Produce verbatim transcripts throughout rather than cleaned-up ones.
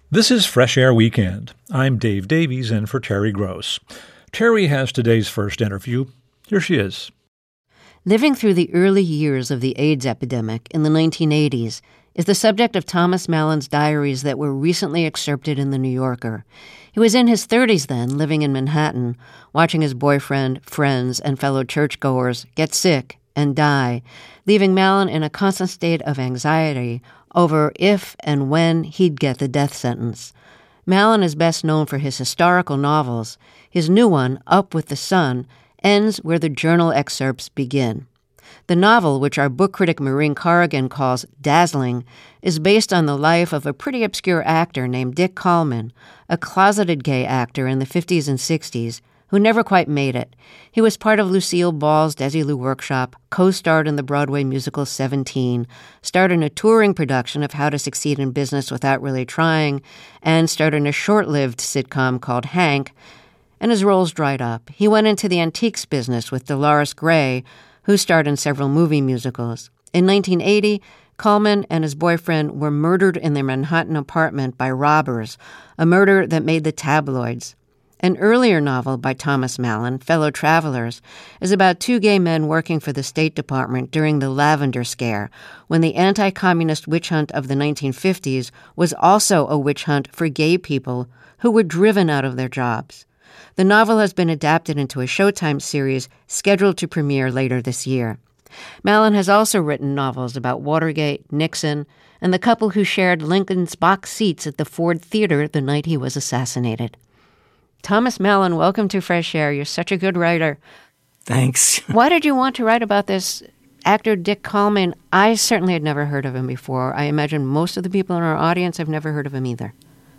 This is Fresh Air Weekend. I'm Dave Davies in for Terry Gross. Terry has today's first interview. Here she is. Living through the early years of the AIDS epidemic in the nineteen eighties is the subject of Thomas Mallon's diaries that were recently excerpted in The New Yorker. He was in his thirties then, living in Manhattan, watching his boyfriend, friends, and fellow churchgoers get sick and die, leaving Mallon in a constant state of anxiety over if and when he'd get the death sentence. Mallon is best known for his historical novels. His new one, Up with the Sun, ends where the journal excerpts begin. The novel, which our book critic Maureen Corrigan calls dazzling, is based on the life of a pretty obscure actor named Dick Kallman, a closeted gay actor in the fifties and sixties, who never quite made it. He was part of Lucille Ball's Desilu Workshop, co-starred in the Broadway musical Seventeen, starred in a touring production of How to Succeed in Business Without Really Trying, and starred in a short-lived sitcom called Hank, and his roles dried up. He went into the antiques business with Dolores Gray, who starred in several movie musicals. In nineteen eighty, Kallman and his boyfriend were murdered in their Manhattan apartment by robbers, a murder that made the tabloids. An earlier novel by Thomas Mallon, Fellow Travelers, is about two gay men working for the State Department during the Lavender Scare, when the anti-communist witch hunt of the nineteen fifties was also a witch hunt for gay people who were driven out of their jobs. The novel has been adapted into a Showtime series scheduled to premiere later this year. Mallon has also written novels about Watergate, Nixon, and the couple who shared Lincoln's box seats at the Ford Theater the night he was assassinated. Thomas Mallon, welcome to Fresh Air. You're such a good writer. Thanks. Why did you want to write about this actor, Dick Kallman? I certainly had never heard of him before. I imagine most of the people in our audience have never heard of him either.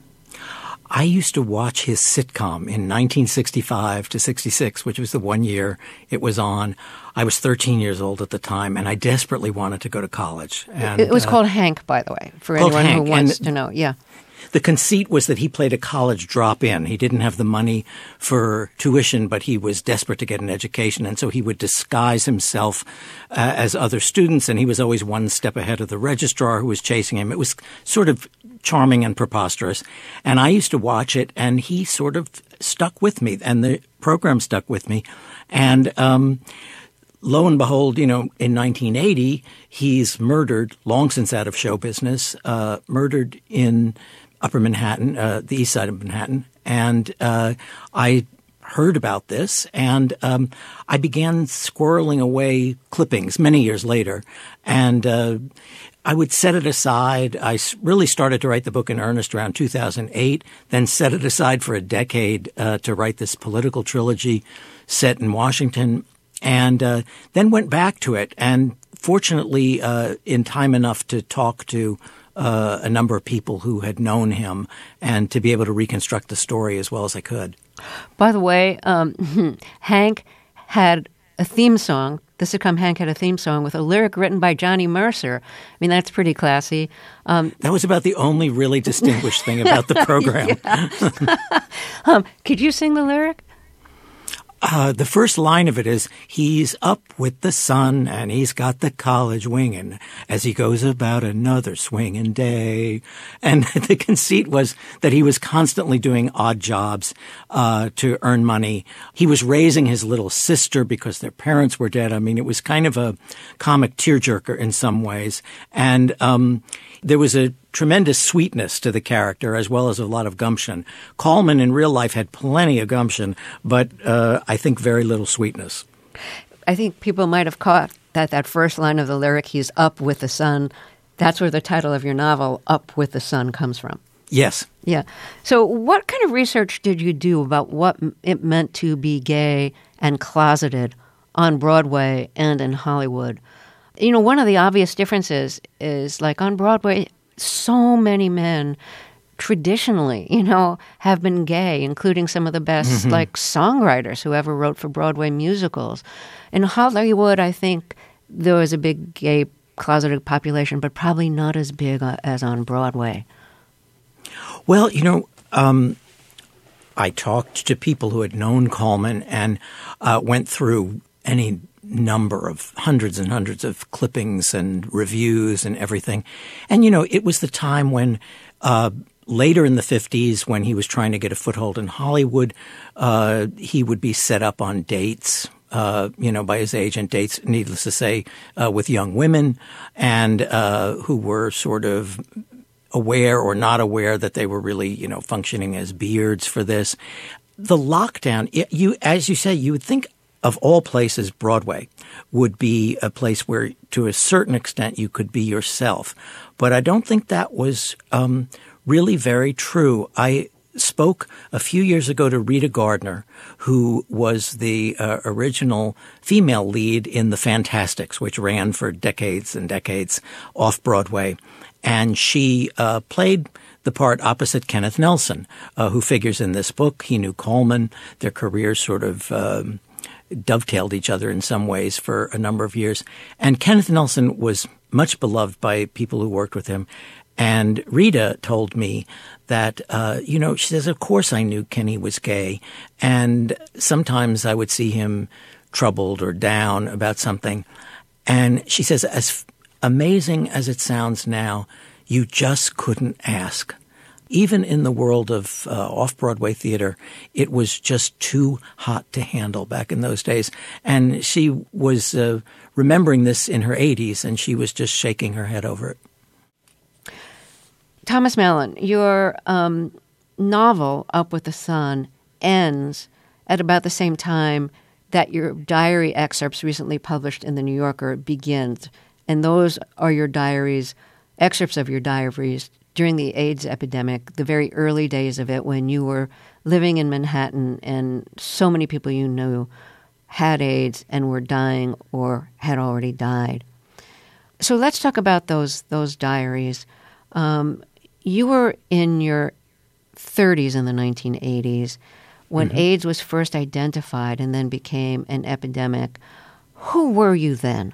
I used to watch his sitcom in nineteen sixty-five to sixty-six, which was the one year it was on. I was thirteen years old at the time, and I desperately wanted to go to college. And, it was uh, called Hank, by the way, for anyone Hank. who wants and to know. Yeah. The conceit was that he played a college drop-in. He didn't have the money for tuition, but he was desperate to get an education, and so he would disguise himself uh, as other students, and he was always one step ahead of the registrar who was chasing him. It was sort of charming and preposterous, and I used to watch it, and he sort of stuck with me, and the program stuck with me, and um, lo and behold, you know, in nineteen eighty, he's murdered, long since out of show business, uh, murdered in Upper Manhattan, uh, the east side of Manhattan, and uh, I heard about this, and um, I began squirreling away clippings many years later, and uh, I would set it aside. I really started to write the book in earnest around two thousand eight, then set it aside for a decade uh, to write this political trilogy set in Washington, and uh, then went back to it, and fortunately uh, in time enough to talk to Uh, a number of people who had known him and to be able to reconstruct the story as well as I could. By the way, um, Hank had a theme song. The sitcom Hank had a theme song with a lyric written by Johnny Mercer. I mean, that's pretty classy. Um, that was about the only really distinguished thing about the program. um, could you sing the lyric? Uh, the first line of it is, he's up with the sun and he's got the college winging as he goes about another swinging day. And the conceit was that he was constantly doing odd jobs uh, to earn money. He was raising his little sister because their parents were dead. I mean, it was kind of a comic tearjerker in some ways. And um, there was a tremendous sweetness to the character as well as a lot of gumption. Kallman in real life had plenty of gumption, but uh, I think very little sweetness. I think people might have caught that that first line of the lyric, he's up with the sun. That's where the title of your novel, Up with the Sun, comes from. Yes. Yeah. So what kind of research did you do about what it meant to be gay and closeted on Broadway and in Hollywood? You know, one of the obvious differences is, like, on Broadway, so many men traditionally, you know, have been gay, including some of the best, mm-hmm. like, songwriters who ever wrote for Broadway musicals. In Hollywood, I think there was a big gay closeted population, but probably not as big as on Broadway. Well, you know, um, I talked to people who had known Kallman and uh, went through any number of hundreds and hundreds of clippings and reviews and everything. And, you know, it was the time when uh, later in the fifties, when he was trying to get a foothold in Hollywood, uh, he would be set up on dates, uh, you know, by his agent, dates, needless to say, uh, with young women, and uh, who were sort of aware or not aware that they were really, you know, functioning as beards for this. The lockdown, it, you, as you say, you would think of all places, Broadway would be a place where, to a certain extent, you could be yourself. But I don't think that was um, really very true. I spoke a few years ago to Rita Gardner, who was the uh, original female lead in The Fantastics, which ran for decades and decades off Broadway. And she uh, played the part opposite Kenneth Nelson, uh, who figures in this book. He knew Coleman. Their careers sort of um, dovetailed each other in some ways for a number of years. And Kenneth Nelson was much beloved by people who worked with him. And Rita told me that, uh, you know, she says, of course I knew Kenny was gay. And sometimes I would see him troubled or down about something. And she says, as amazing as it sounds now, you just couldn't ask. Even in the world of uh, off-Broadway theater, it was just too hot to handle back in those days. And she was uh, remembering this in her eighties, and she was just shaking her head over it. Thomas Mallon, your um, novel, Up with the Sun, ends at about the same time that your diary excerpts recently published in The New Yorker begins. And those are your diaries, excerpts of your diaries during the AIDS epidemic, the very early days of it, when you were living in Manhattan and so many people you knew had AIDS and were dying or had already died. So let's talk about those those diaries. Um, you were in your thirties in the nineteen eighties when mm-hmm. AIDS was first identified and then became an epidemic. Who were you then?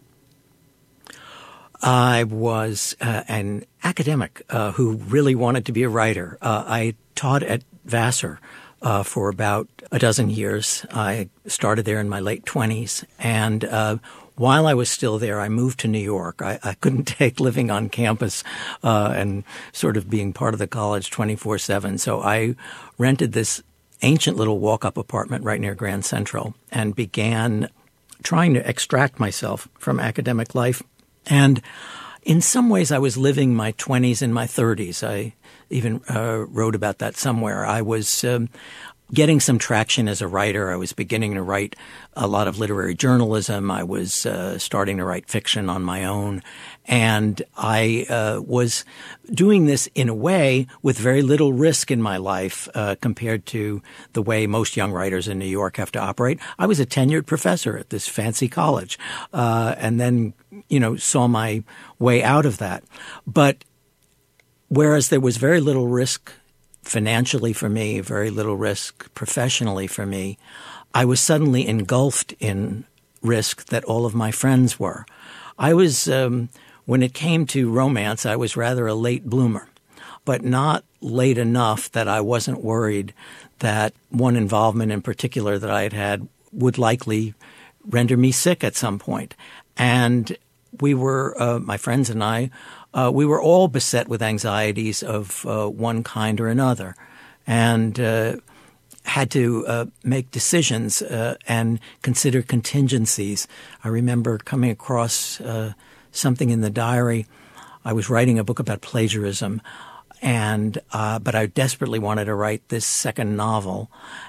I was uh, an academic uh, who really wanted to be a writer. Uh, I taught at Vassar uh, for about a dozen years. I started there in my late twenties. And uh, while I was still there, I moved to New York. I, I couldn't take living on campus uh, and sort of being part of the college twenty-four seven. So I rented this ancient little walk-up apartment right near Grand Central and began trying to extract myself from academic life. And in some ways, I was living my twenties and my thirties. I even uh, wrote about that somewhere. I was um, getting some traction as a writer. I was beginning to write a lot of literary journalism. I was uh, starting to write fiction on my own. And I uh, was doing this in a way with very little risk in my life uh, compared to the way most young writers in New York have to operate. I was a tenured professor at this fancy college uh, and then, you know, saw my way out of that. But whereas there was very little risk financially for me, very little risk professionally for me, I was suddenly engulfed in risk that all of my friends were. I was um, – when it came to romance, I was rather a late bloomer, but not late enough that I wasn't worried that one involvement in particular that I had had would likely render me sick at some point. And we were, uh, my friends and I, uh, we were all beset with anxieties of uh, one kind or another, and uh, had to uh, make decisions uh, and consider contingencies. I remember coming across uh, something in the diary. I was writing a book about plagiarism, and uh, but I desperately wanted to write this second novel,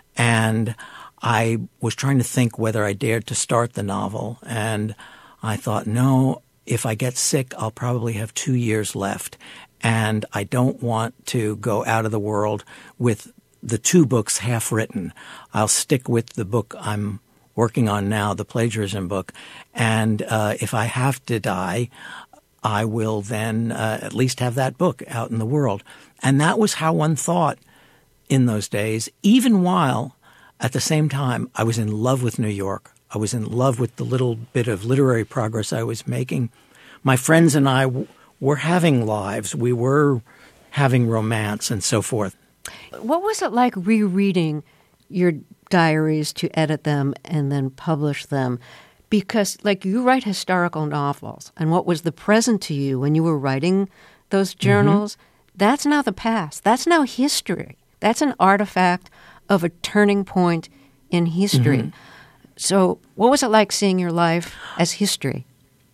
and I was trying to think whether I dared to start the novel, and I thought, no, if I get sick, I'll probably have two years left, and I don't want to go out of the world with the two books half written. I'll stick with the book I'm working on now, the plagiarism book. And uh, if I have to die, I will then uh, at least have that book out in the world. And that was how one thought in those days, even while at the same time I was in love with New York. I was in love with the little bit of literary progress I was making. My friends and I w- were having lives. We were having romance and so forth. What was it like rereading your diaries to edit them and then publish them? Because, like, you write historical novels, and what was the present to you when you were writing those journals That's now the past. That's now history. That's an artifact of a turning point in history. Mm-hmm. So what was it like seeing your life as history?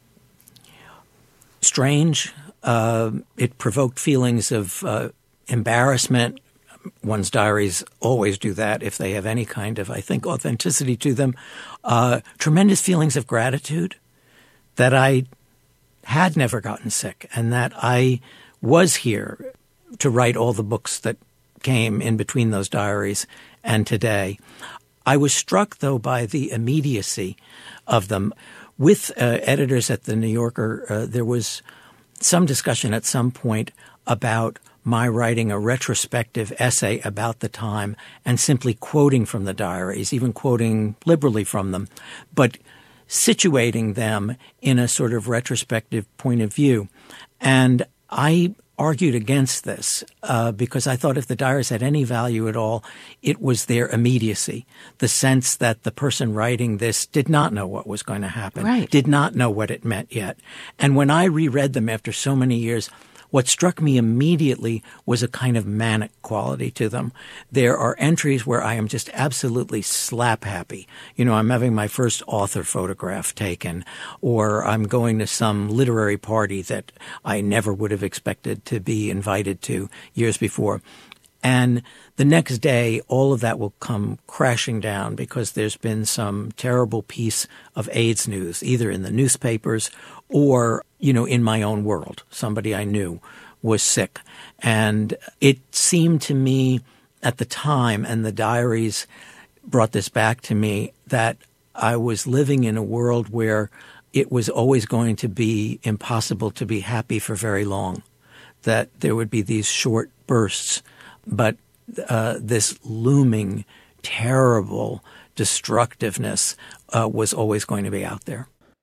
Strange. Uh, it provoked feelings of uh, embarrassment. One's diaries always do that if they have any kind of, I think, authenticity to them. Uh, tremendous feelings of gratitude that I had never gotten sick and that I was here to write all the books that came in between those diaries and today. I was struck, though, by the immediacy of them. With uh, editors at The New Yorker, uh, there was some discussion at some point about my writing a retrospective essay about the time and simply quoting from the diaries, even quoting liberally from them, but situating them in a sort of retrospective point of view. And I argued against this uh, because I thought if the diaries had any value at all, it was their immediacy, the sense that the person writing this did not know what was going to happen, right. did not know what it meant yet. And when I reread them after so many years, what struck me immediately was a kind of manic quality to them. There are entries where I am just absolutely slap happy. You know, I'm having my first author photograph taken, or I'm going to some literary party that I never would have expected to be invited to years before. And the next day, all of that will come crashing down because there's been some terrible piece of AIDS news, either in the newspapers or, you know, in my own world. Somebody I knew was sick. And it seemed to me at the time, and the diaries brought this back to me, that I was living in a world where it was always going to be impossible to be happy for very long, that there would be these short bursts. But uh, this looming, terrible destructiveness uh, was always going to be out there.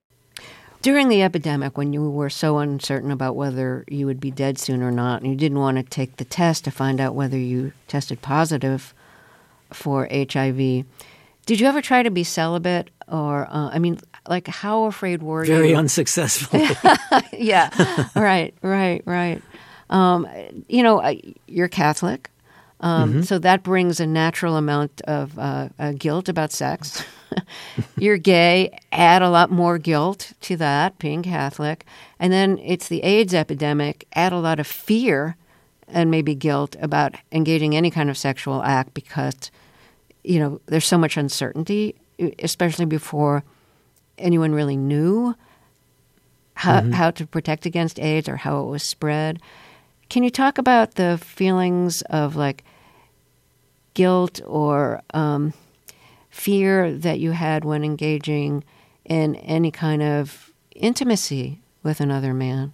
During the epidemic, when you were so uncertain about whether you would be dead soon or not, and you didn't want to take the test to find out whether you tested positive for H I V, did you ever try to be celibate? Or, uh, I mean, like, how afraid were Very you? Very unsuccessfully. Yeah, right, right, right. Um, you know, you're Catholic, um, mm-hmm. so that brings a natural amount of uh, uh, guilt about sex. You're gay, add a lot more guilt to that, being Catholic. And then it's the AIDS epidemic, add a lot of fear and maybe guilt about engaging any kind of sexual act because, you know, there's so much uncertainty, especially before anyone really knew how, mm-hmm. how to protect against AIDS or how it was spread. Can you talk about the feelings of, like, guilt or um, fear that you had when engaging in any kind of intimacy with another man?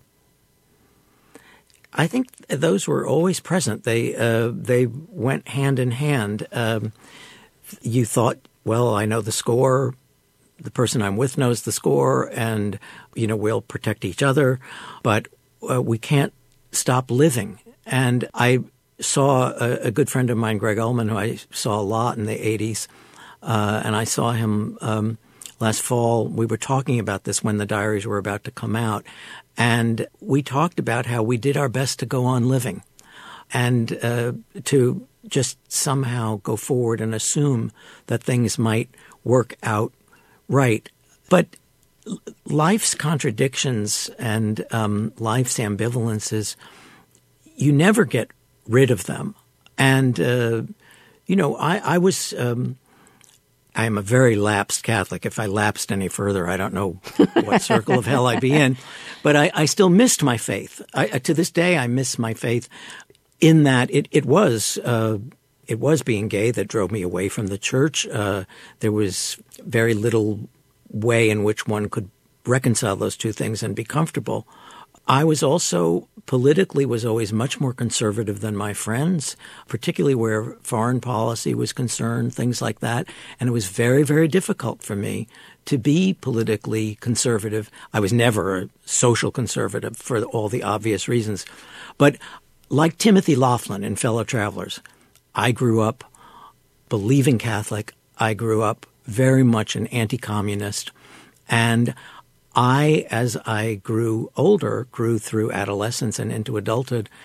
I think those were always present. They uh, they went hand in hand. Um, you thought, well, I know the score. The person I'm with knows the score, and, you know, we'll protect each other. But uh, we can't stop living. And I saw a, a good friend of mine, Greg Ullman, who I saw a lot in the eighties, uh, and I saw him um, last fall. We were talking about this when the diaries were about to come out, and we talked about how we did our best to go on living and uh, to just somehow go forward and assume that things might work out right. But life's contradictions and um, life's ambivalences, you never get rid of them. And, uh, you know, I, I was um, – I am a very lapsed Catholic. If I lapsed any further, I don't know what circle of hell I'd be in. But I, I still missed my faith. I, to this day, I miss my faith in that it, it was uh, it was being gay that drove me away from the church. Uh, there was very little way in which one could reconcile those two things and be comfortable. I was also politically was always much more conservative than my friends, particularly where foreign policy was concerned, things like that. And it was very, very difficult for me to be politically conservative. I was never a social conservative for all the obvious reasons. But like Timothy Laughlin in Fellow Travelers, I grew up believing Catholic. I grew up very much an anti-communist. And I, as I grew older, grew through adolescence and into adulthood,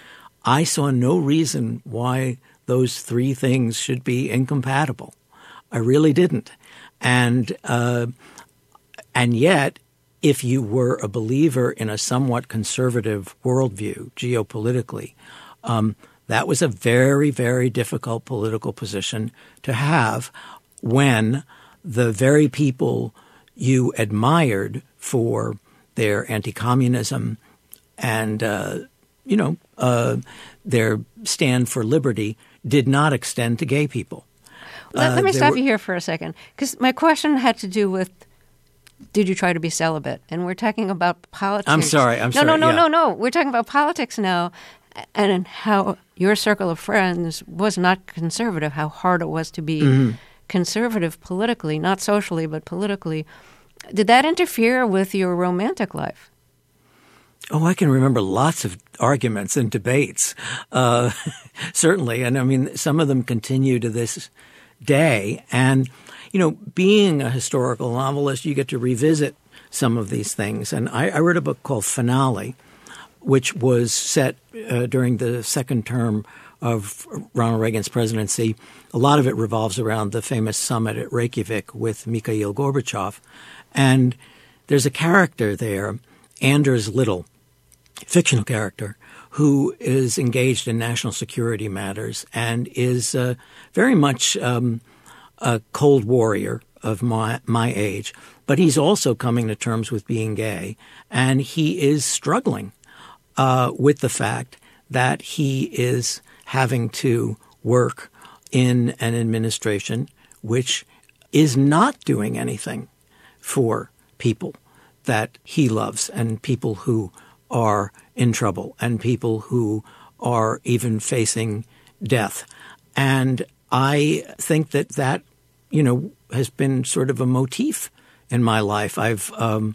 I saw no reason why those three things should be incompatible. I really didn't. And uh, and yet, if you were a believer in a somewhat conservative worldview geopolitically, um, that was a very, very difficult political position to have when the very people you admired for their anti-communism and, uh, you know, uh, their stand for liberty did not extend to gay people. Let, uh, let me stop were, you here for a second, because my question had to do with, did you try to be celibate? And we're talking about politics. I'm sorry. I'm no, sorry. No, no, yeah. no, no, no. We're talking about politics now, and how your circle of friends was not conservative, how hard it was to be mm-hmm. conservative politically, not socially, but politically. Did that interfere with your romantic life? Oh, I can remember lots of arguments and debates, uh, certainly. And I mean, some of them continue to this day. And, you know, being a historical novelist, you get to revisit some of these things. And I, I wrote a book called Finale, which was set uh, during the second term of Ronald Reagan's presidency. A lot of it revolves around the famous summit at Reykjavik with Mikhail Gorbachev. And there's a character there, Anders Little, fictional character, who is engaged in national security matters and is uh, very much um, a Cold Warrior of my, my age. But he's also coming to terms with being gay, and he is struggling uh, with the fact that he is having to work in an administration which is not doing anything for people that he loves and people who are in trouble and people who are even facing death. And I think that that, you know, has been sort of a motif in my life. I've um,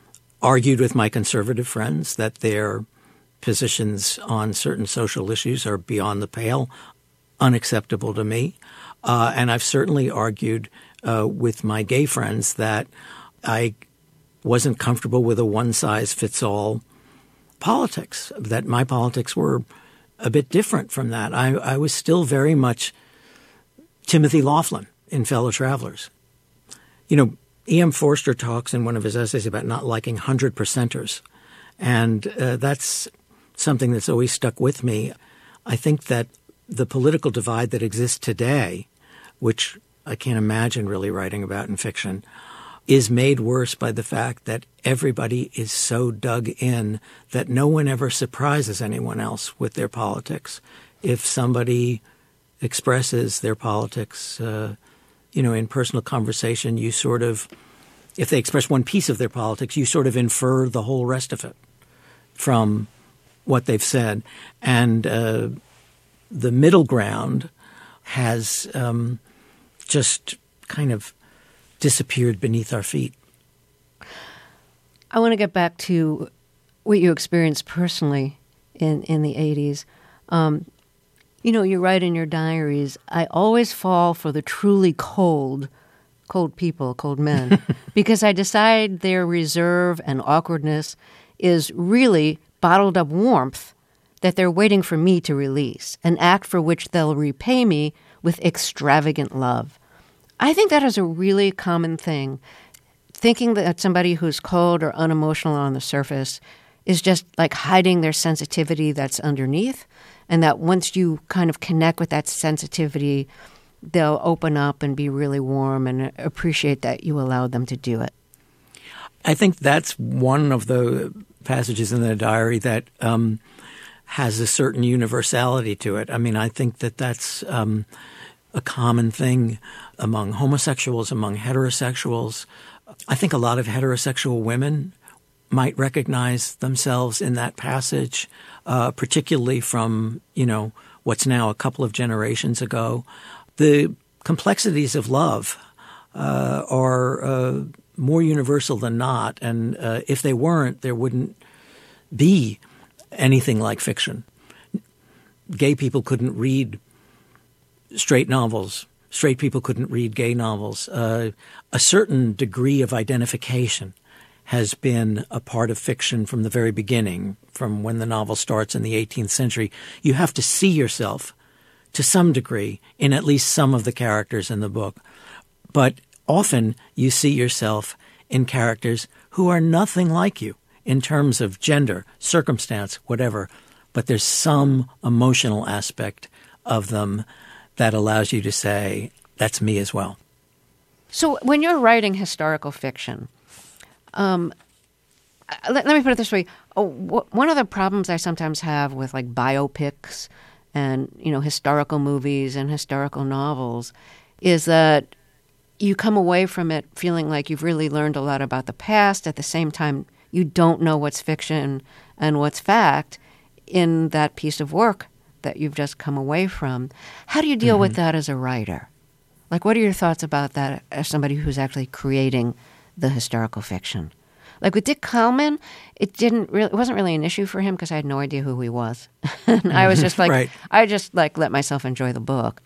argued with my conservative friends that their positions on certain social issues are beyond the pale, unacceptable to me. Uh, and I've certainly argued uh, with my gay friends that I wasn't comfortable with a one-size-fits-all politics, that my politics were a bit different from that. I, I was still very much Timothy Laughlin in Fellow Travelers. You know, E M Forster talks in one of his essays about not liking hundred percenters, and uh, that's something that's always stuck with me. I think that the political divide that exists today, which I can't imagine really writing about in fiction, is made worse by the fact that everybody is so dug in that no one ever surprises anyone else with their politics. If somebody expresses their politics, uh, you know, in personal conversation, you sort of, if they express one piece of their politics, you sort of infer the whole rest of it from what they've said. And uh, the middle ground has um, just kind of disappeared beneath our feet. I want to get back to what you experienced personally in, in the eighties. Um, you know, you write in your diaries, I always fall for the truly cold, cold people, cold men, because I decide their reserve and awkwardness is really bottled up warmth that they're waiting for me to release, an act for which they'll repay me with extravagant love. I think that is a really common thing. Thinking that somebody who's cold or unemotional on the surface is just like hiding their sensitivity that's underneath, and that once you kind of connect with that sensitivity, they'll open up and be really warm and appreciate that you allowed them to do it. I think that's one of the passages in the diary that um, has a certain universality to it. I mean, I think that that's um, a common thing among homosexuals, among heterosexuals. I think a lot of heterosexual women might recognize themselves in that passage, uh, particularly from, you know, what's now a couple of generations ago. The complexities of love uh, are uh, more universal than not, and uh, if they weren't, there wouldn't be anything like fiction. Gay people couldn't read straight novels. Straight people couldn't read gay novels. Uh, a certain degree of identification has been a part of fiction from the very beginning, from when the novel starts in the eighteenth century. You have to see yourself to some degree in at least some of the characters in the book. But often you see yourself in characters who are nothing like you in terms of gender, circumstance, whatever. But there's some emotional aspect of them that allows you to say, that's me as well. So when you're writing historical fiction, um, let, let me put it this way. Oh, wh- one of the problems I sometimes have with like biopics and, you know, historical movies and historical novels is that you come away from it feeling like you've really learned a lot about the past. At the same time, you don't know what's fiction and what's fact in that piece of work that you've just come away from. How do you deal mm-hmm. with that as a writer? Like, what are your thoughts about that as somebody who's actually creating the historical fiction? Like with Dick Kallman, it didn't really, it wasn't really an issue for him because I had no idea who he was. And I was just like, right. I just like let myself enjoy the book.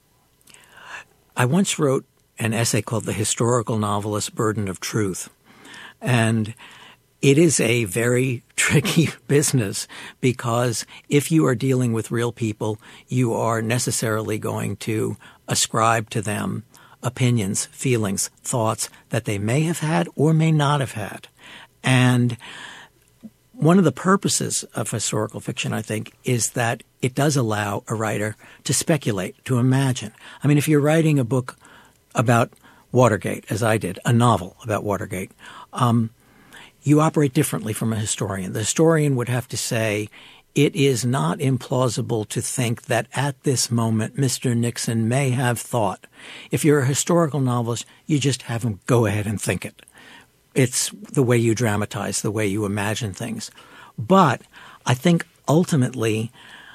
I once wrote an essay called The Historical Novelist's Burden of Truth. And it is a very tricky business because if you are dealing with real people, you are necessarily going to ascribe to them opinions, feelings, thoughts that they may have had or may not have had. And one of the purposes of historical fiction, I think, is that it does allow a writer to speculate, to imagine. I mean, if you're writing a book about Watergate, as I did, a novel about Watergate, um, you operate differently from a historian. The historian would have to say, it is not implausible to think that at this moment Mister Nixon may have thought. If you're a historical novelist, you just have him go ahead and think it. It's the way you dramatize, the way you imagine things. But I think ultimately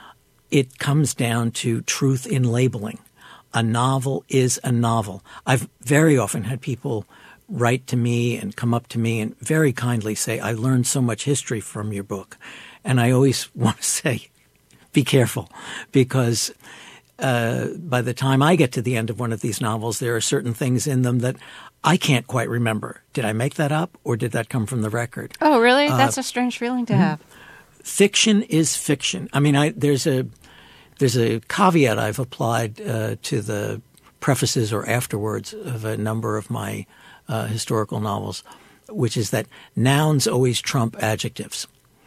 it comes down to truth in labeling. A novel is a novel. I've very often had people write to me and come up to me and very kindly say, I learned so much history from your book. And I always want to say, be careful, because uh, by the time I get to the end of one of these novels, there are certain things in them that I can't quite remember. Did I make that up or did that come from the record? Oh, really? Uh, That's a strange feeling to have. Fiction is fiction. I mean, I, there's a there's a caveat I've applied uh, to the prefaces or afterwards of a number of my uh, historical novels, which is that nouns always trump adjectives.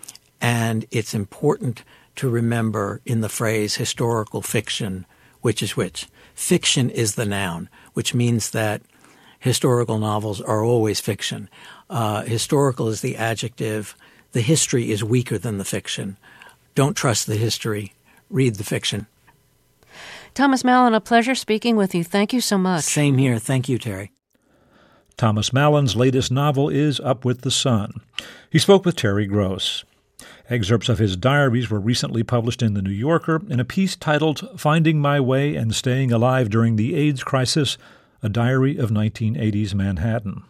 And it's important to remember in the phrase historical fiction, which is which. Fiction is the noun, which means that historical novels are always fiction. Uh, historical is the adjective. The history is weaker than the fiction. Don't trust the history. Read the fiction. Thomas Mallon, a pleasure speaking with you. Thank you so much. Same here. Thank you, Terry. Thomas Mallon's latest novel is Up with the Sun. He spoke with Terry Gross. Excerpts of his diaries were recently published in The New Yorker in a piece titled Finding My Way and Staying Alive During the AIDS Crisis, a diary of nineteen eighties Manhattan.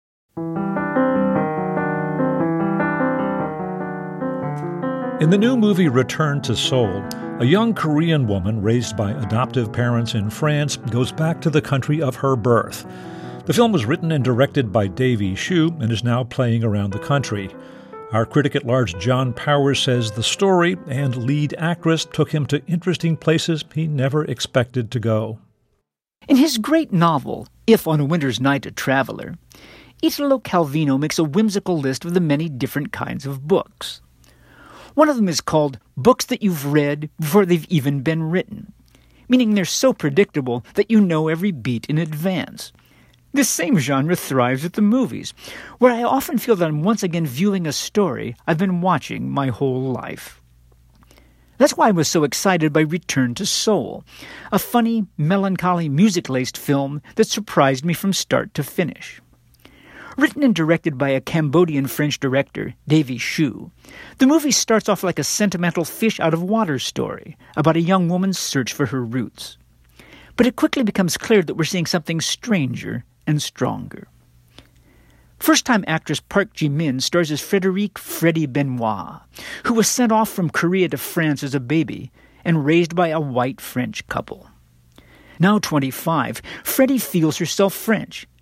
In the new movie Return to Seoul, a young Korean woman raised by adoptive parents in France goes back to the country of her birth. The film was written and directed by Davey Hsu and is now playing around the country. Our critic-at-large John Powers says the story and lead actress took him to interesting places he never expected to go. In his great novel, If on a Winter's Night a Traveler, Italo Calvino makes a whimsical list of the many different kinds of books. One of them is called Books That You've Read Before They've Even Been Written, meaning they're so predictable that you know every beat in advance. This same genre thrives at the movies, where I often feel that I'm once again viewing a story I've been watching my whole life. That's why I was so excited by Return to Seoul, a funny, melancholy, music-laced film that surprised me from start to finish. Written and directed by a Cambodian-French director, Davey Hsu, the movie starts off like a sentimental fish-out-of-water story about a young woman's search for her roots. But it quickly becomes clear that we're seeing something stranger and stronger. First-time actress Park Ji-min stars as Frédérique Freddie Benoit, who was sent off from Korea to France as a baby and raised by a white French couple. Now twenty-five, Freddie feels herself French,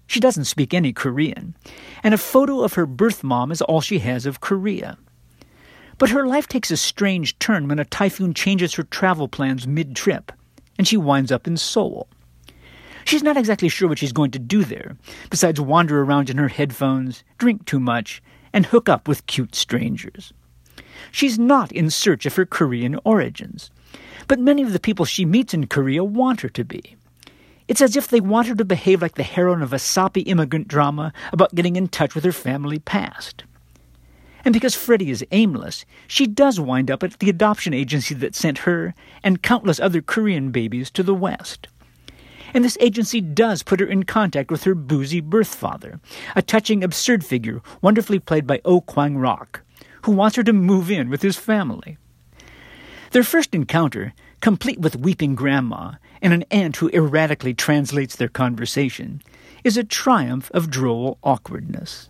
She doesn't speak any Korean, and a photo of her birth mom is all she has of Korea. But her life takes a strange turn when a typhoon changes her travel plans mid-trip, and she winds up in Seoul. She's not exactly sure what she's going to do there, besides wander around in her headphones, drink too much, and hook up with cute strangers. She's not in search of her Korean origins, but many of the people she meets in Korea want her to be. It's as if they want her to behave like the heroine of a soppy immigrant drama about getting in touch with her family past. And because Freddie is aimless, she does wind up at the adoption agency that sent her and countless other Korean babies to the West. And this agency does put her in contact with her boozy birth father, a touching, absurd figure wonderfully played by Oh Kwang-rok, who wants her to move in with his family. Their first encounter, complete with weeping grandma and an aunt who erratically translates their conversation, is a triumph of droll awkwardness.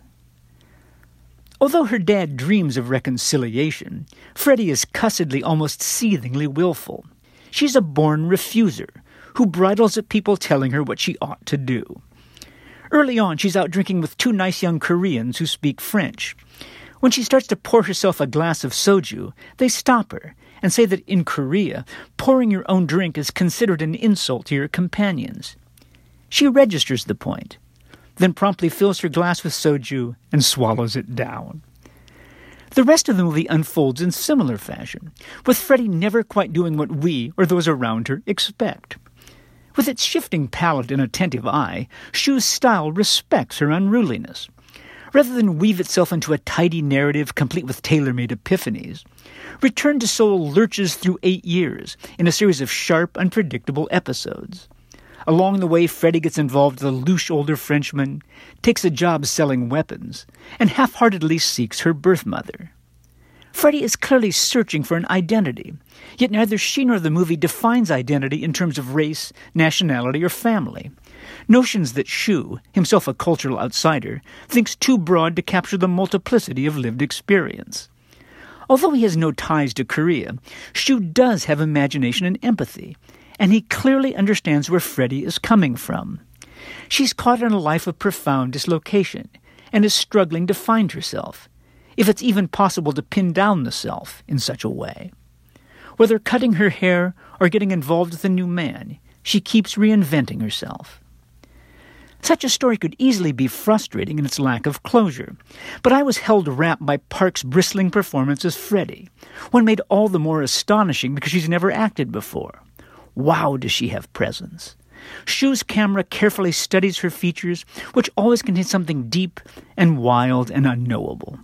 Although her dad dreams of reconciliation, Freddie is cussedly, almost seethingly willful. She's a born refuser who bridles at people telling her what she ought to do. Early on, she's out drinking with two nice young Koreans who speak French. When she starts to pour herself a glass of soju, they stop her and say that in Korea, pouring your own drink is considered an insult to your companions. She registers the point, then promptly fills her glass with soju and swallows it down. The rest of the movie unfolds in similar fashion, with Freddie never quite doing what we or those around her expect. With its shifting palate and attentive eye, Shu's style respects her unruliness. Rather than weave itself into a tidy narrative complete with tailor-made epiphanies, Return to Seoul lurches through eight years in a series of sharp, unpredictable episodes. Along the way, Freddie gets involved with a louche older Frenchman, takes a job selling weapons, and half-heartedly seeks her birth mother. Freddie is clearly searching for an identity, yet neither she nor the movie defines identity in terms of race, nationality, or family. Notions that Shu, himself a cultural outsider, thinks too broad to capture the multiplicity of lived experience. Although he has no ties to Korea, Shu does have imagination and empathy, and he clearly understands where Freddie is coming from. She's caught in a life of profound dislocation, and is struggling to find herself, if it's even possible to pin down the self in such a way. Whether cutting her hair or getting involved with a new man, she keeps reinventing herself. Such a story could easily be frustrating in its lack of closure, but I was held rapt by Park's bristling performance as Freddie, one made all the more astonishing because she's never acted before. Wow, does she have presence. Shu's camera carefully studies her features, which always contain something deep and wild and unknowable.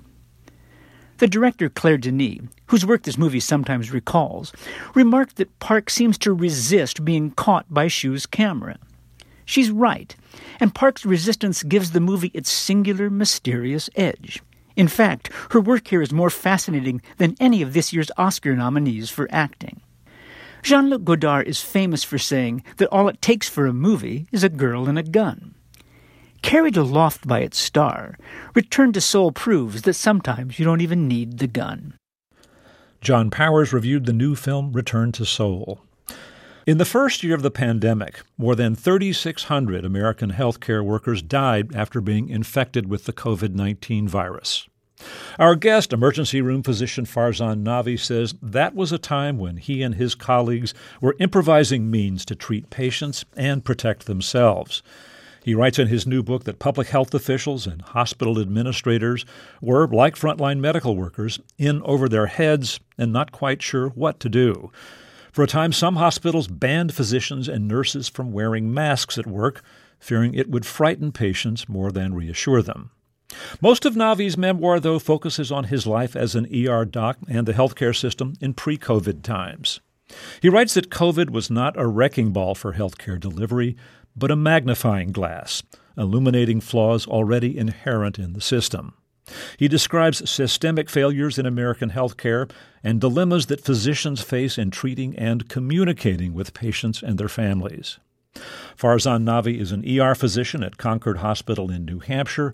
The director, Claire Denis, whose work this movie sometimes recalls, remarked that Park seems to resist being caught by Shu's camera. She's right, and Park's resistance gives the movie its singular, mysterious edge. In fact, her work here is more fascinating than any of this year's Oscar nominees for acting. Jean-Luc Godard is famous for saying that all it takes for a movie is a girl and a gun. Carried aloft by its star, Return to Seoul proves that sometimes you don't even need the gun. John Powers reviewed the new film Return to Seoul. In the first year of the pandemic, more than three thousand six hundred American healthcare workers died after being infected with the covid nineteen virus. Our guest, emergency room physician Farzan Navi, says that was a time when he and his colleagues were improvising means to treat patients and protect themselves. He writes in his new book that public health officials and hospital administrators were, like frontline medical workers, in over their heads and not quite sure what to do. For a time, some hospitals banned physicians and nurses from wearing masks at work, fearing it would frighten patients more than reassure them. Most of Navi's memoir, though, focuses on his life as an E R doc and the healthcare system in pre-COVID times. He writes that COVID was not a wrecking ball for healthcare delivery, but a magnifying glass, illuminating flaws already inherent in the system. He describes systemic failures in American healthcare and dilemmas that physicians face in treating and communicating with patients and their families. Farzan Navi is an E R physician at Concord Hospital in New Hampshire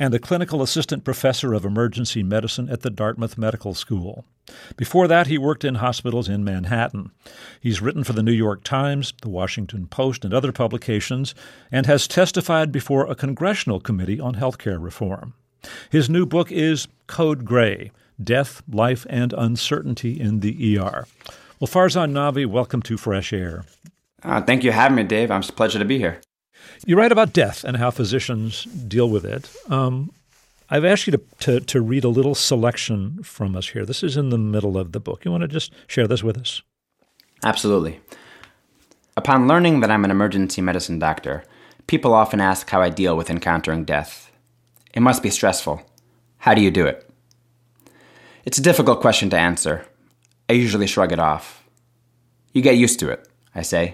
and a clinical assistant professor of emergency medicine at the Dartmouth Medical School. Before that, he worked in hospitals in Manhattan. He's written for the New York Times, the Washington Post, and other publications, and has testified before a congressional committee on healthcare reform. His new book is Code Gray, Death, Life, and Uncertainty in the E R. Well, Farzan Navy, welcome to Fresh Air. Uh, thank you for having me, Dave. It's a pleasure to be here. You write about death and how physicians deal with it. Um, I've asked you to, to, to read a little selection from us here. This is in the middle of the book. You want to just share this with us? Absolutely. Upon learning that I'm an emergency medicine doctor, people often ask how I deal with encountering death. It must be stressful. How do you do it? It's a difficult question to answer. I usually shrug it off. You get used to it, I say.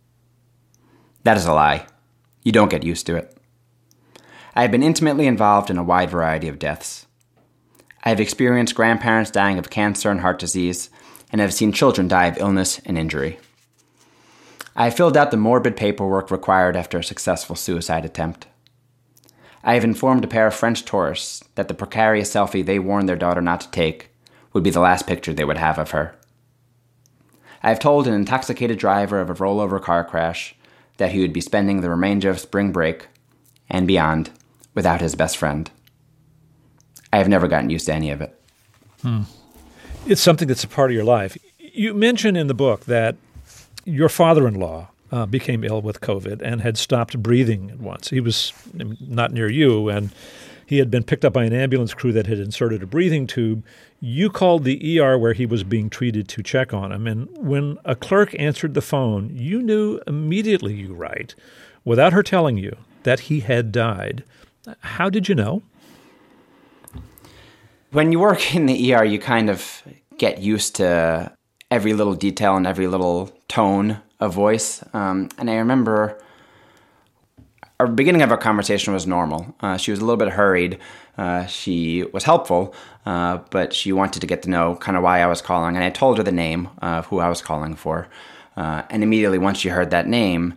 That is a lie. You don't get used to it. I have been intimately involved in a wide variety of deaths. I have experienced grandparents dying of cancer and heart disease, and have seen children die of illness and injury. I have filled out the morbid paperwork required after a successful suicide attempt. I have informed a pair of French tourists that the precarious selfie they warned their daughter not to take would be the last picture they would have of her. I have told an intoxicated driver of a rollover car crash that he would be spending the remainder of spring break, and beyond, without his best friend. I have never gotten used to any of it. Hmm. It's something that's a part of your life. You mention in the book that your father-in-law uh, became ill with COVID and had stopped breathing at once. He was not near you, and he had been picked up by an ambulance crew that had inserted a breathing tube. You called the E R where he was being treated to check on him, and when a clerk answered the phone, you knew immediately, you write, without her telling you, that he had died. How did you know? When you work in the E R, you kind of get used to every little detail and every little tone of voice. Um, and I remember our beginning of our conversation was normal. Uh, she was a little bit hurried. Uh, she was helpful, uh, but she wanted to get to know kind of why I was calling. And I told her the name of who I was calling for. Uh, and immediately once she heard that name,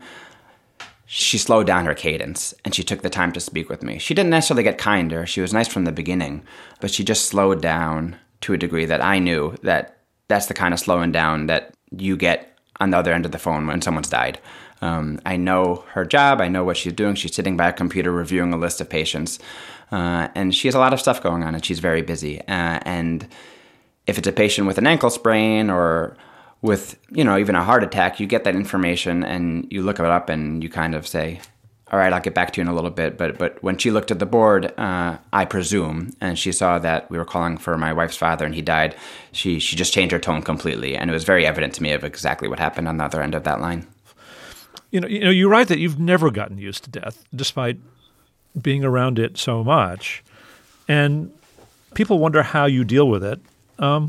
she slowed down her cadence, and she took the time to speak with me. She didn't necessarily get kinder. She was nice from the beginning, but she just slowed down to a degree that I knew that that's the kind of slowing down that you get on the other end of the phone when someone's died. Um, I know her job. I know what she's doing. She's sitting by a computer reviewing a list of patients, uh, and she has a lot of stuff going on, and she's very busy. Uh, and if it's a patient with an ankle sprain or with, you know, even a heart attack, you get that information and you look it up and you kind of say, all right, I'll get back to you in a little bit. But but when she looked at the board, uh, I presume, and she saw that we were calling for my wife's father and he died, she, she just changed her tone completely. And it was very evident to me of exactly what happened on the other end of that line. You know, you know, you write that you've never gotten used to death, despite being around it so much. And people wonder how you deal with it. Um,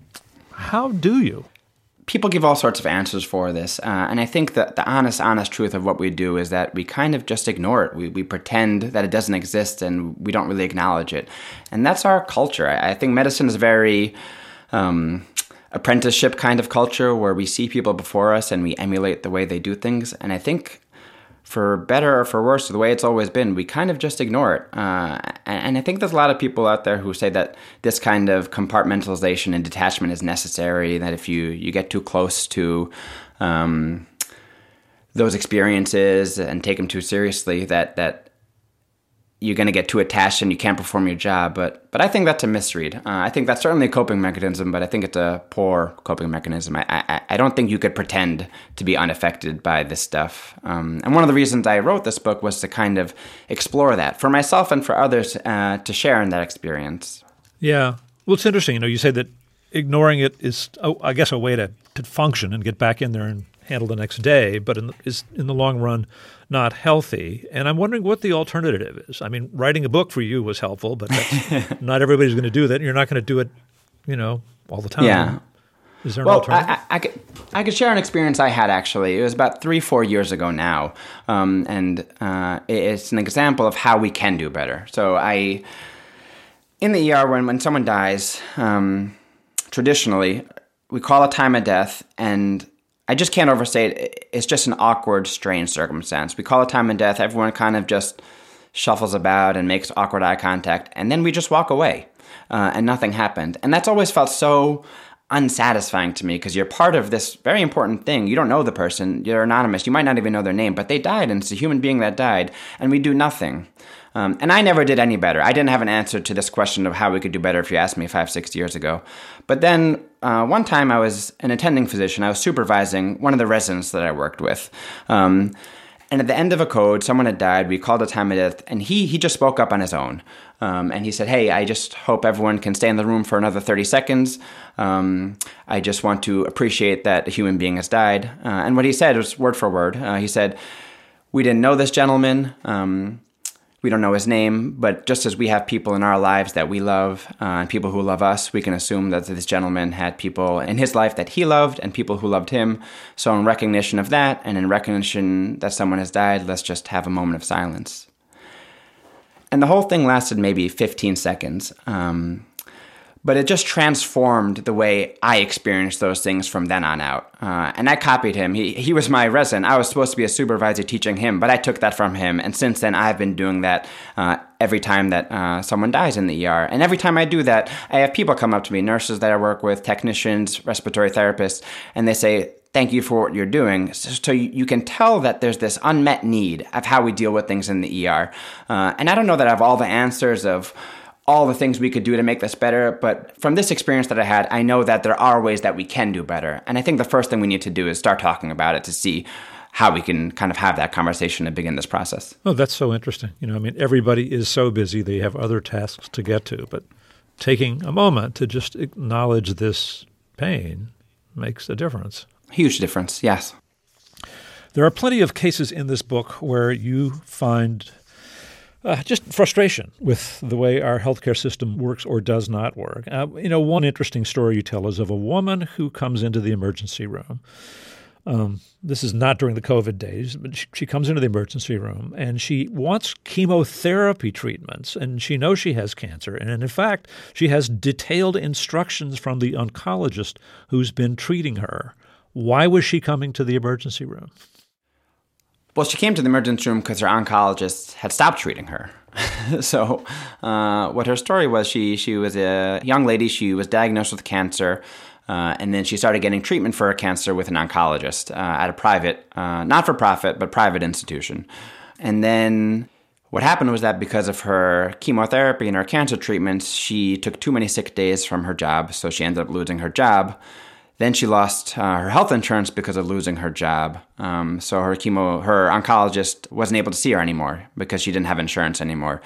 how do you? People give all sorts of answers for this, uh, and I think that the honest, honest truth of what we do is that we kind of just ignore it. We we pretend that it doesn't exist, and we don't really acknowledge it. And that's our culture. I, I think medicine is very um, apprenticeship kind of culture where we see people before us and we emulate the way they do things. And I think for better or for worse, the way it's always been, we kind of just ignore it. Uh, and, and I think there's a lot of people out there who say that this kind of compartmentalization and detachment is necessary, that if you, you get too close to um, those experiences and take them too seriously, that that you're going to get too attached and you can't perform your job. But but I think that's a misread. Uh, I think that's certainly a coping mechanism, but I think it's a poor coping mechanism. I I, I don't think you could pretend to be unaffected by this stuff. Um, and one of the reasons I wrote this book was to kind of explore that for myself and for others, uh, to share in that experience. Yeah. Well, it's interesting. You know, you say that ignoring it is, oh, I guess, a way to, to function and get back in there and handle the next day, but in the, is in the long run not healthy. And I'm wondering what the alternative is. I mean, writing a book for you was helpful, but that's, not everybody's going to do that. And you're not going to do it, you know, all the time. Yeah. Is there an well, alternative? I, I, could, I could share an experience I had, actually. It was about three, four years ago now. Um, and uh, it's an example of how we can do better. So I, in the E R, when, when someone dies, um, traditionally, we call a time of death, and I just can't overstate it. It's just an awkward, strange circumstance. We call a time of death. Everyone kind of just shuffles about and makes awkward eye contact, and then we just walk away, uh, and nothing happened. And that's always felt so unsatisfying to me, because you're part of this very important thing. You don't know the person. You're anonymous. You might not even know their name, but they died, and it's a human being that died, and we do nothing. Um, and I never did any better. I didn't have an answer to this question of how we could do better if you asked me five, six years ago. But then uh, one time I was an attending physician. I was supervising one of the residents that I worked with. Um, and at the end of a code, someone had died. We called a time of death, and he he just spoke up on his own. Um, and he said, hey, I just hope everyone can stay in the room for another thirty seconds. Um, I just want to appreciate that a human being has died. Uh, and what he said was word for word. Uh, he said, we didn't know this gentleman. Um, we don't know his name. But just as we have people in our lives that we love uh, and people who love us, we can assume that this gentleman had people in his life that he loved and people who loved him. So in recognition of that and in recognition that someone has died, let's just have a moment of silence. And the whole thing lasted maybe fifteen seconds. Um, but it just transformed the way I experienced those things from then on out. Uh, and I copied him. He he was my resident. I was supposed to be a supervisor teaching him, but I took that from him. And since then, I've been doing that uh, every time that uh, someone dies in the E R. And every time I do that, I have people come up to me, nurses that I work with, technicians, respiratory therapists, and they say, thank you for what you're doing. So you can tell that there's this unmet need of how we deal with things in the E R. Uh, and I don't know that I have all the answers of all the things we could do to make this better, but from this experience that I had, I know that there are ways that we can do better. And I think the first thing we need to do is start talking about it to see how we can kind of have that conversation and begin this process. Oh, that's so interesting. You know, I mean, everybody is so busy, they have other tasks to get to, but taking a moment to just acknowledge this pain makes a difference. Huge difference, yes. There are plenty of cases in this book where you find uh, just frustration with the way our healthcare system works or does not work. Uh, you know, one interesting story you tell is of a woman who comes into the emergency room. Um, this is not during the COVID days, but she, she comes into the emergency room and she wants chemotherapy treatments, and she knows she has cancer. And in fact, she has detailed instructions from the oncologist who's been treating her. Why was she coming to the emergency room? Well, she came to the emergency room because her oncologist had stopped treating her. so uh, what her story was, she she was a young lady. She was diagnosed with cancer, uh, and then she started getting treatment for her cancer with an oncologist uh, at a private, uh, not-for-profit, but private institution. And then what happened was that because of her chemotherapy and her cancer treatments, she took too many sick days from her job, so she ended up losing her job. Then she lost uh, her health insurance because of losing her job. Um, so her chemo, her oncologist wasn't able to see her anymore because she didn't have insurance anymore.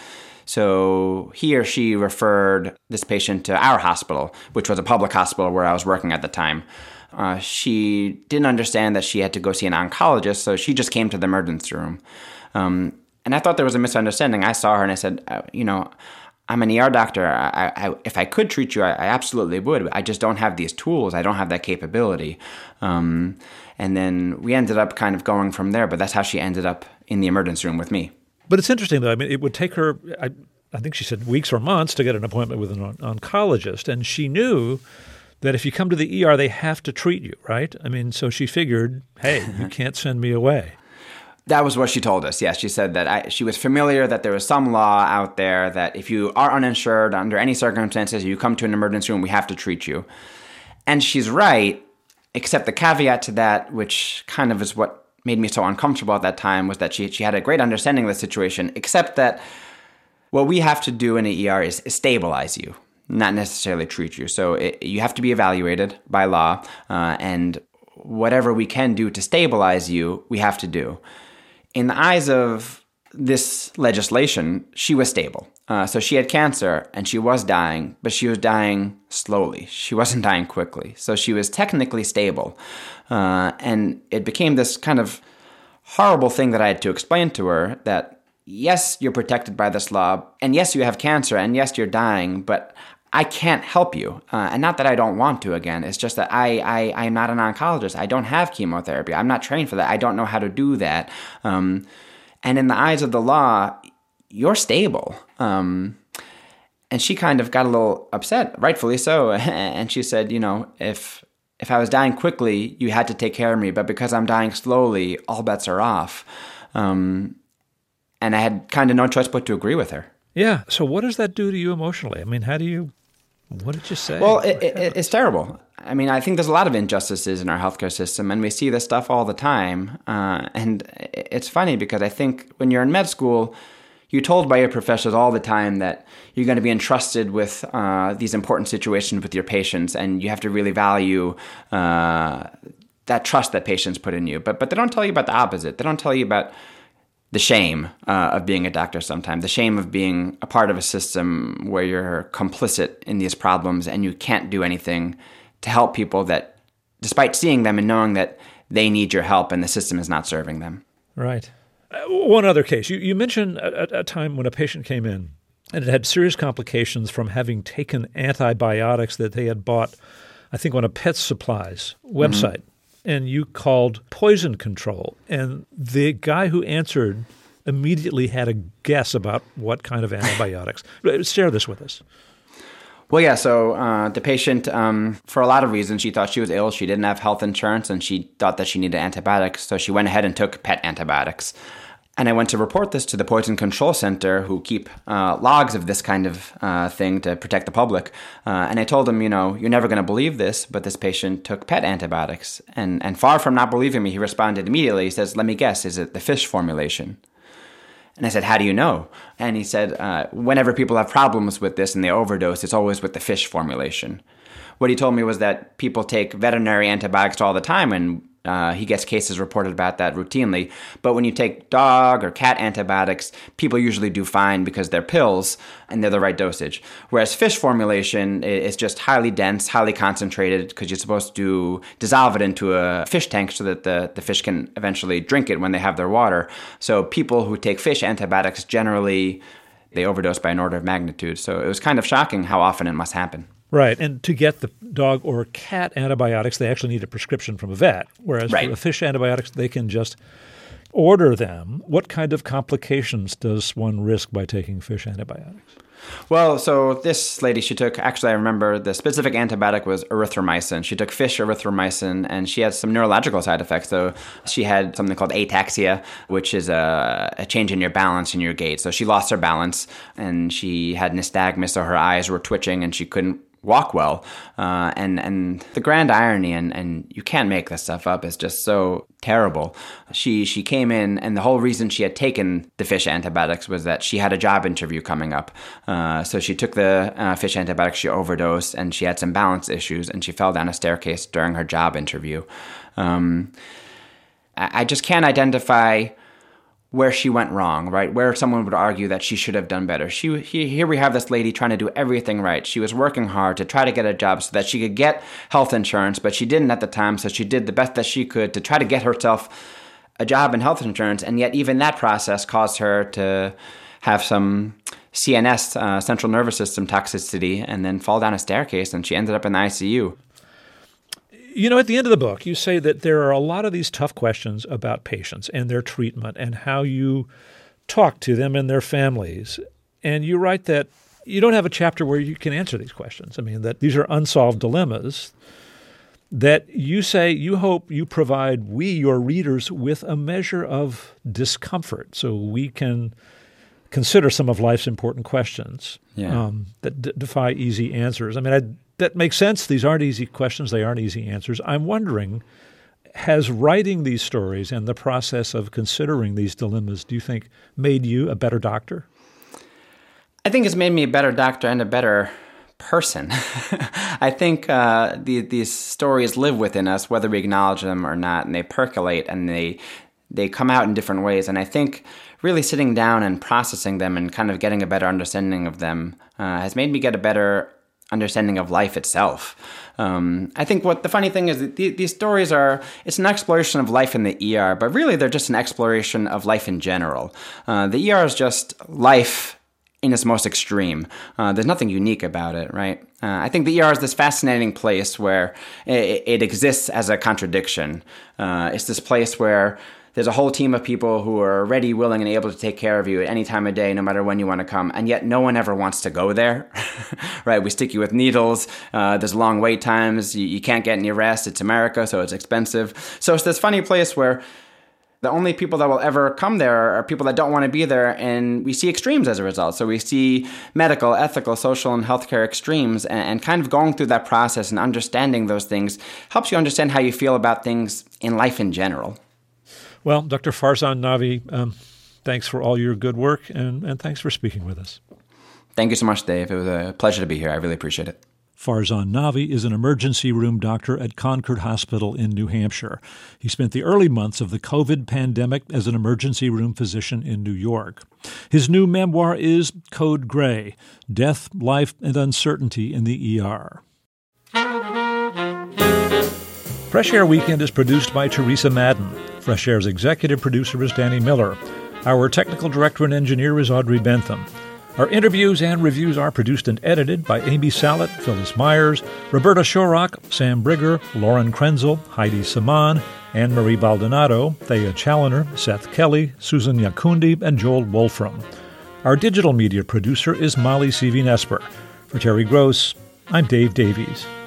So he or she referred this patient to our hospital, which was a public hospital where I was working at the time. Uh, she didn't understand that she had to go see an oncologist, so she just came to the emergency room. Um, and I thought there was a misunderstanding. I saw her and I said, uh, you know, I'm an E R doctor. I, I, if I could treat you, I, I absolutely would. I just don't have these tools. I don't have that capability. Um, and then we ended up kind of going from there, but that's how she ended up in the emergency room with me. But it's interesting, though. I mean, it would take her, I, I think she said weeks or months to get an appointment with an on- oncologist. And she knew that if you come to the E R, they have to treat you, right? I mean, so she figured, hey, you can't send me away. That was what she told us, yes. She said that I, she was familiar that there was some law out there that if you are uninsured under any circumstances, you come to an emergency room, we have to treat you. And she's right, except the caveat to that, which kind of is what made me so uncomfortable at that time, was that she she had a great understanding of the situation, except that what we have to do in an E R is, is stabilize you, not necessarily treat you. So it, you have to be evaluated by law, uh, and whatever we can do to stabilize you, we have to do. In the eyes of this legislation, she was stable. Uh, so she had cancer and she was dying, but she was dying slowly. She wasn't dying quickly. So she was technically stable. Uh, and it became this kind of horrible thing that I had to explain to her that, yes, you're protected by this law, and yes, you have cancer, and yes, you're dying, but I can't help you. Uh, and not that I don't want to, again. It's just that I, I, I'm not an oncologist. I don't have chemotherapy. I'm not trained for that. I don't know how to do that. Um, and in the eyes of the law, you're stable. Um, and she kind of got a little upset, rightfully so. And she said, you know, if if I was dying quickly, you had to take care of me. But because I'm dying slowly, all bets are off. Um, and I had kind of no choice but to agree with her. Yeah. So what does that do to you emotionally? I mean, how do you, what did you say? Well, it, it, it's terrible. I mean, I think there's a lot of injustices in our healthcare system, and we see this stuff all the time. Uh, and it's funny because I think when you're in med school, you're told by your professors all the time that you're going to be entrusted with uh, these important situations with your patients, and you have to really value uh, that trust that patients put in you. But but they don't tell you about the opposite. They don't tell you about the shame uh, of being a doctor sometimes, the shame of being a part of a system where you're complicit in these problems and you can't do anything to help people that, despite seeing them and knowing that they need your help and the system is not serving them. Right. Uh, one other case. You, you mentioned a, a time when a patient came in and it had serious complications from having taken antibiotics that they had bought, I think, on a pet supplies website. Mm-hmm. And you called poison control. And the guy who answered immediately had a guess about what kind of antibiotics. Share this with us. Well, yeah, so uh, the patient, um, for a lot of reasons, she thought she was ill. She didn't have health insurance, and she thought that she needed antibiotics. So she went ahead and took pet antibiotics. And I went to report this to the Poison Control Center, who keep uh, logs of this kind of uh, thing to protect the public. Uh, and I told them, you know, you're never going to believe this, but this patient took pet antibiotics. And, and far from not believing me, he responded immediately. He says, let me guess, is it the fish formulation? And I said, how do you know? And he said, uh, whenever people have problems with this and they overdose, it's always with the fish formulation. What he told me was that people take veterinary antibiotics all the time, and Uh, he gets cases reported about that routinely. But when you take dog or cat antibiotics, people usually do fine because they're pills and they're the right dosage. Whereas fish formulation is just highly dense, highly concentrated because you're supposed to dissolve it into a fish tank so that the, the fish can eventually drink it when they have their water. So people who take fish antibiotics generally, they overdose by an order of magnitude. So it was kind of shocking how often it must happen. Right. And to get the dog or cat antibiotics, they actually need a prescription from a vet. Whereas right. for the fish antibiotics, they can just order them. What kind of complications does one risk by taking fish antibiotics? Well, so this lady, she took, actually I remember the specific antibiotic was erythromycin. She took fish erythromycin, and she had some neurological side effects. So she had something called ataxia, which is a, a change in your balance in your gait. So she lost her balance, and she had nystagmus, so her eyes were twitching, and she couldn't walk well. Uh, and, and the grand irony, and, and you can't make this stuff up, is just so terrible. She she came in, and the whole reason she had taken the fish antibiotics was that she had a job interview coming up. Uh, so she took the uh, fish antibiotics, she overdosed, and she had some balance issues, and she fell down a staircase during her job interview. Um, I, I just can't identify where she went wrong, right? Where someone would argue that she should have done better. She, he, here we have this lady trying to do everything right. She was working hard to try to get a job so that she could get health insurance, but she didn't at the time, so she did the best that she could to try to get herself a job and health insurance, and yet even that process caused her to have some C N S, uh, central nervous system toxicity, and then fall down a staircase, and she ended up in the I C U. You know, at the end of the book, you say that there are a lot of these tough questions about patients and their treatment and how you talk to them and their families. And you write that you don't have a chapter where you can answer these questions. I mean, that these are unsolved dilemmas that you say you hope you provide we, your readers, with a measure of discomfort so we can consider some of life's important questions yeah. um, that d- defy easy answers. I mean, I That makes sense. These aren't easy questions. They aren't easy answers. I'm wondering, has writing these stories and the process of considering these dilemmas, do you think, made you a better doctor? I think it's made me a better doctor and a better person. I think uh, the, these stories live within us, whether we acknowledge them or not, and they percolate and they they come out in different ways. And I think really sitting down and processing them and kind of getting a better understanding of them uh, has made me get a better understanding of life itself. Um, I think what the funny thing is that th- these stories are, it's an exploration of life in the E R, but really they're just an exploration of life in general. Uh, the E R is just life in its most extreme. Uh, there's nothing unique about it, right? Uh, I think the E R is this fascinating place where it, it exists as a contradiction. Uh, it's this place where there's a whole team of people who are ready, willing, and able to take care of you at any time of day, no matter when you want to come. And yet no one ever wants to go there, right? We stick you with needles. Uh, there's long wait times. You, you can't get any rest. It's America, so it's expensive. So it's this funny place where The only people that will ever come there are people that don't want to be there, and we see extremes as a result. So we see medical, ethical, social, and healthcare extremes, and, and kind of going through that process and understanding those things helps you understand how you feel about things in life in general. Well, Doctor Farzan Navy, um, thanks for all your good work, and, and thanks for speaking with us. Thank you so much, Dave. It was a pleasure to be here. I really appreciate it. Farzan Navy is an emergency room doctor at Concord Hospital in New Hampshire. He spent the early months of the COVID pandemic as an emergency room physician in New York. His new memoir is Code Gray: Death, Life, and Uncertainty in the E R. Fresh Air Weekend is produced by Teresa Madden. Fresh Air's executive producer is Danny Miller. Our technical director and engineer is Audrey Bentham. Our interviews and reviews are produced and edited by Amy Salet, Phyllis Myers, Roberta Shorrock, Sam Brigger, Lauren Krenzel, Heidi Saman, Anne-Marie Baldonado, Thea Challoner, Seth Kelly, Susan Yakundi, and Joel Wolfram. Our digital media producer is Molly Seavy-Nesper. For Terry Gross, I'm Dave Davies.